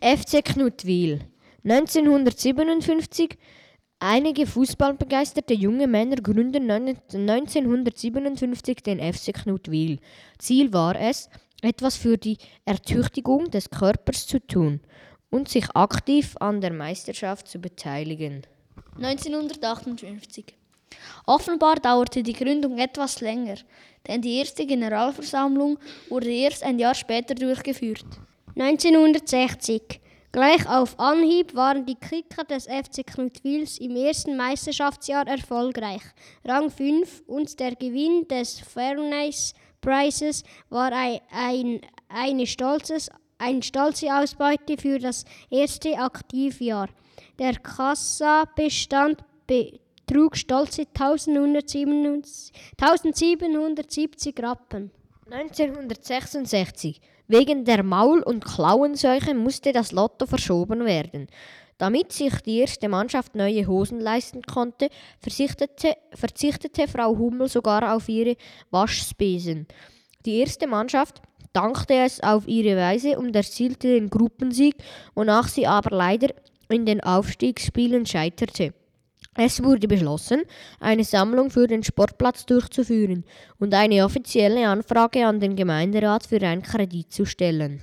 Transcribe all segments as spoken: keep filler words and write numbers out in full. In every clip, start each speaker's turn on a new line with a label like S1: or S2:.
S1: F C Knutwil. neunzehnhundertsiebenundfünfzig. Einige fußballbegeisterte junge Männer gründen neunzehnhundertsiebenundfünfzig den F C Knutwil. Ziel war es, etwas für die Ertüchtigung des Körpers zu tun und sich aktiv an der Meisterschaft zu beteiligen.
S2: neunzehnhundertachtundfünfzig. Offenbar dauerte die Gründung etwas länger, denn die erste Generalversammlung wurde erst ein Jahr später durchgeführt.
S3: neunzehnhundertsechzig. Gleich auf Anhieb waren die Kicker des F C Knutwils im ersten Meisterschaftsjahr erfolgreich. Rang fünf und der Gewinn des Fairness Prizes war ein, ein, eine stolzes, eine stolze Ausbeute für das erste Aktivjahr. Der Kassabestand betrug stolze eintausendsiebenhundertsiebzig Rappen.
S1: neunzehnhundertsechsundsechzig. Wegen der Maul- und Klauenseuche musste das Lotto verschoben werden. Damit sich die erste Mannschaft neue Hosen leisten konnte, verzichtete, verzichtete Frau Hummel sogar auf ihre Waschspesen. Die erste Mannschaft dankte es auf ihre Weise und erzielte den Gruppensieg, wonach sie aber leider in den Aufstiegsspielen scheiterte. Es wurde beschlossen, eine Sammlung für den Sportplatz durchzuführen und eine offizielle Anfrage an den Gemeinderat für einen Kredit zu stellen.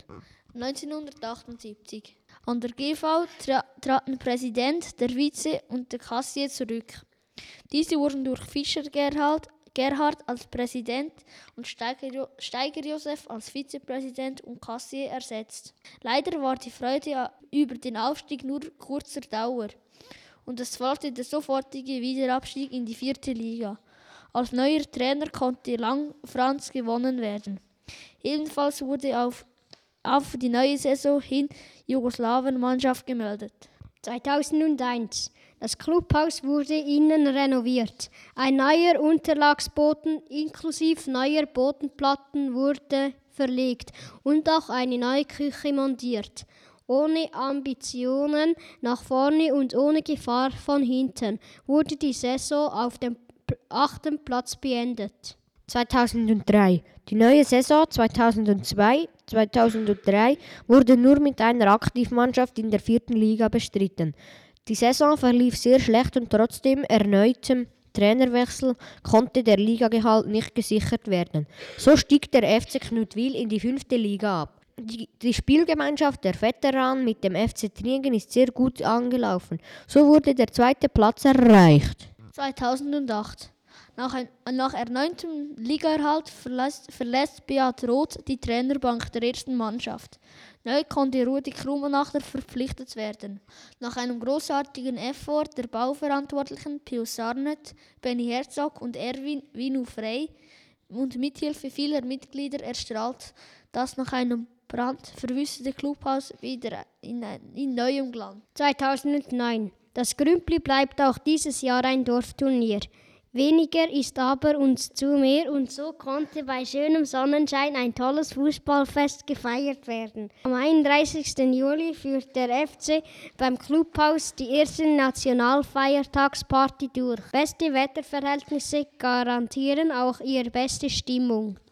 S2: neunzehnhundertachtundsiebzig. An der G V tra- traten Präsident, der Vize und der Kassier zurück. Diese wurden durch Fischer Gerhard, Gerhard als Präsident und Steiger, jo- Steiger Josef als Vizepräsident und Kassier ersetzt. Leider war die Freude über den Aufstieg nur kurzer Dauer. Und es folgte der sofortige Wiederabstieg in die vierte Liga. Als neuer Trainer konnte Lang Franz gewonnen werden. Ebenfalls wurde auf, auf die neue Saison hin Jugoslawenmannschaft gemeldet.
S3: zweitausendeins. Das Clubhaus wurde innen renoviert. Ein neuer Unterlagsboden inklusive neuer Bodenplatten wurde verlegt und auch eine neue Küche montiert. Ohne Ambitionen nach vorne und ohne Gefahr von hinten wurde die Saison auf dem achten Platz beendet.
S1: zweitausenddrei. Die neue Saison zweitausendzwei zweitausenddrei wurde nur mit einer Aktivmannschaft in der vierten Liga bestritten. Die Saison verlief sehr schlecht und trotzdem erneutem Trainerwechsel konnte der Ligagehalt nicht gesichert werden. So stieg der F C Knutwil in die fünfte Liga ab. Die, die Spielgemeinschaft der Veteranen mit dem F C Triengen ist sehr gut angelaufen. So wurde der zweite Platz erreicht.
S2: zweitausendacht. Nach, ein, nach erneutem Ligaerhalt verlässt, verlässt Beat Roth die Trainerbank der ersten Mannschaft. Neu konnte Rudi Krummenacher verpflichtet werden. Nach einem großartigen Effort der Bauverantwortlichen Pius Sarnet, Benny Herzog und Erwin Vinu Frey und mithilfe vieler Mitglieder erstrahlt das nach einem Brand verwüstete Clubhaus wieder in, in neuem Glanz.
S3: zweitausendneun. Das Grümpli bleibt auch dieses Jahr ein Dorfturnier. Weniger ist aber uns zu mehr und so konnte bei schönem Sonnenschein ein tolles Fußballfest gefeiert werden. Am einunddreißigsten Juli führt der F C beim Clubhaus die erste Nationalfeiertagsparty durch. Beste Wetterverhältnisse garantieren auch ihre beste Stimmung.